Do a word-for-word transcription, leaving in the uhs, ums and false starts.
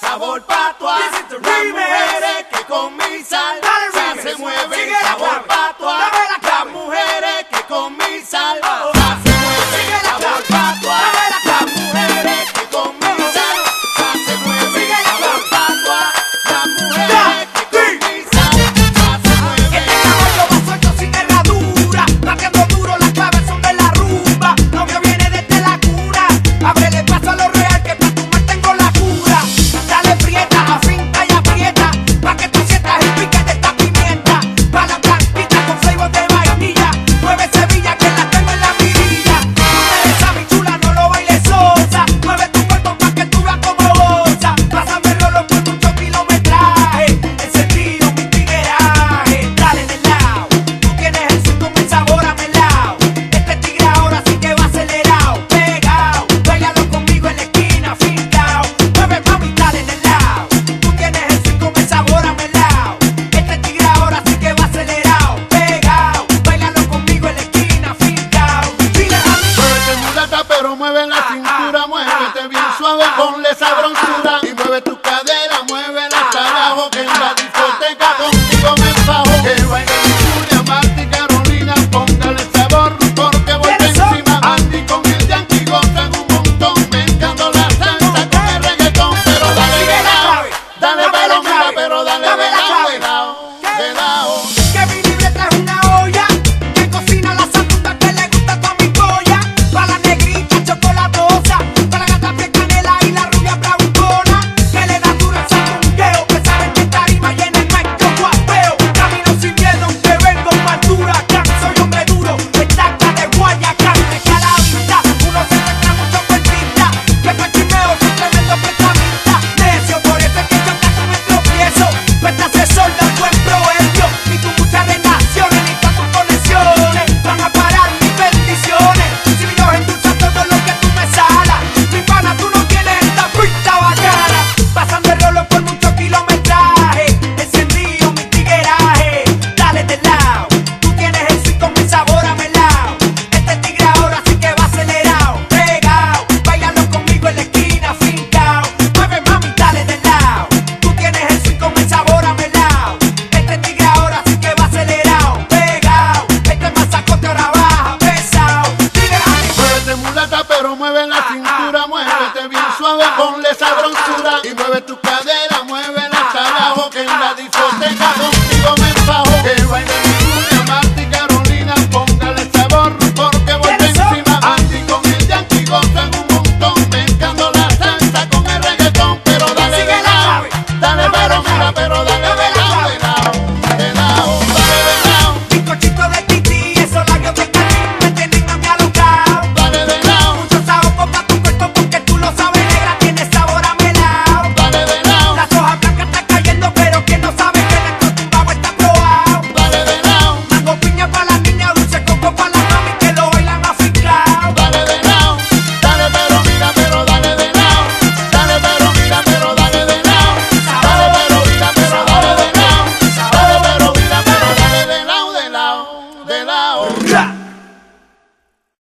sabor patuá. Las mujeres que con mi salsa se mueven, sabor patuá. Las mujeres que con mi salsa se mueven, sabor patuá. Las mujeres que con mi salsa se mueven, sabor patuá. Las mujeres que con mi salsa se mueven. Este caballo va suelto sin herradura, batiendo duro, las claves son de la rumba. Novio viene desde la cura, ábrele paso a lo real que pa' tu mal tengo la cura. Dale prieta, afinta y aprieta, pa' que tú sientas el pique de esta pimienta. Pa' la blanquita con flavor de vainilla, mueve Sevilla que la tengo en la mirilla. Tú me besas mi chula, no lo bailes sosa, mueve tu cuerpo pa' que tú veas como goza. Pásame el rolo por mucho kilometraje, encendido mi tigueraje. Dale del lado, tú tienes el swing con el sabor a melao. Este tigre ahora sí que va acelerado, pegao, bailalo conmigo en la esquina, fincao. Mueve mami, dale del lado, tú tienes el swing con el sabor a melao. Este tigre ahora sí que va acelerado, pegao, bailalo conmigo en la esquina, fincao. Dile a mí. Muévete mulata, pero mueve la cintura, muévete bien suave, ponle sabrosura. Y mueve tu cadera, muévela hasta abajo, que en la discoteca contigo me enfajo. Que baile Julia, Marta y Carolina, póngale sabor porque voy por encima. Andy con el Yankee gozan un montón, mezclando la salsa con el reggaetón. Pero dale de lado, dale pero mira, pero dale de lado, de lado, de lado. Que mi libreta es una olla que cocina la salsa que le gusta a toda mi polla. Pa' la negrita chocolatosa, pa' la gata piel canela y la rubia bravucona, que le da duro el sandungueo, que saben que tarima llena el mic yo guapeo. Camino sin miedo aunque vengo con altura, can soy hombre duro, estaca de Guayacán. De que a la vista uno se encuentra mucho cuentista, que pa' chimeo soy tremendo prestamista. Necio, por eso es que yo caso me tropiezo, tú estás de sol del buen proverbio, ni tus muchas relaciones ni todas tus conexiones van a parar mis bendiciones. Si yo endulzo todo lo que tú me salas, mi pana tú no tienes esta pinta bacana. Pasando el rolo por mucho kilometraje, encendido mi tigueraje. Dale del lado, tú tienes el swing con el sabor a melao. Este tigre ahora sí que va acelerado, pegao, bailalo conmigo en la esquina, fincao. Mueve mami, dale del lado, tú tienes el swing con el sabor a melao. Este tigre ahora sí que va acelerado, pegao, este masacote ahora baja, pesao. Dile a mí. Muévete mulata, pero mueve la cintura, muévete bien suave, ponle sabrosura. Y mueve tu cadera, muévela hasta abajo, que en la discoteca